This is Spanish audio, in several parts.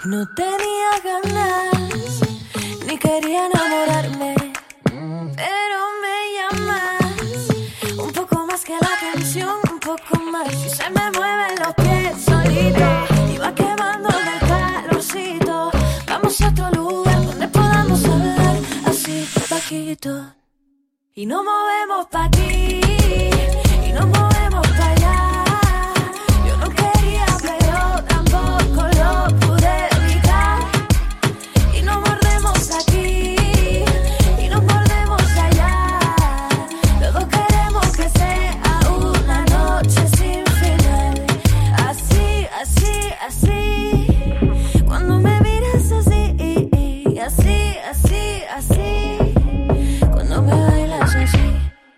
No tenía ganas, ni quería enamorarme, pero me llamas un poco más que la canción, un poco más. Y se me mueven los pies solitos y va quemándome el calorcito. Vamos a otro lugar donde podamos hablar así bajito. Y nos movemos pa' aquí, y nos movemos pa' allá. Yo no quería, pero tampoco lo pude evitar. Y nos mordemos aquí, y nos mordemos allá. Los dos queremos que sea una noche sin final. Así, así, así. Cuando me miras así, así, así, así. Cuando me bailas así.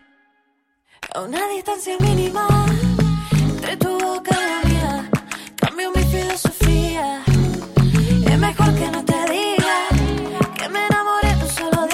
A una distancia mínima entre tu boca y la mía, cambio mi filosofía. Es mejor que no te diga que me enamoré en un solo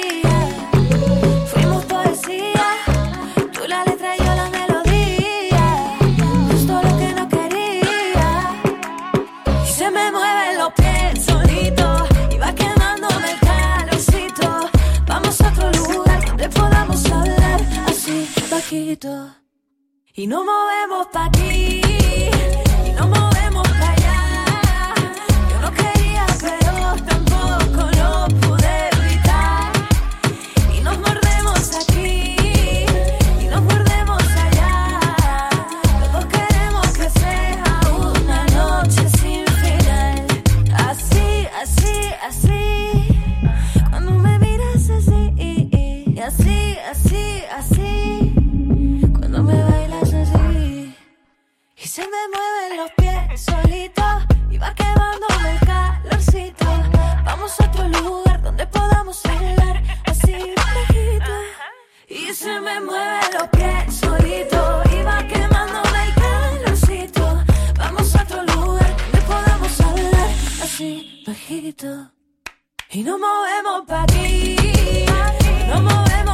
día. Fuimos poesía, tú la letra y yo la melodía. Justo lo que no quería. Y se me mueven los pies solitos y va quemándome el calorcito. Vamos a otro lugar donde podamos hablar así bajito. Y nos movemos pa' aquí, y nos movemos pa' allá. Yo no quería, pero tampoco lo pude evitar. Y nos mordemos aquí, y nos mordemos allá. Los dos queremos que sea una noche sin final. Así, así, así. Cuando me miras así, así, así, así. Cuando me bailas así. Y se me mueven los pies solitos y va quemándome el calorcito. Vamos a otro lugar donde podamos hablar así bajito. Y se me mueven los pies solitos y va quemándome el calorcito. Vamos a otro lugar donde podamos hablar así bajito. Y nos movemos pa' aquí, nos movemos.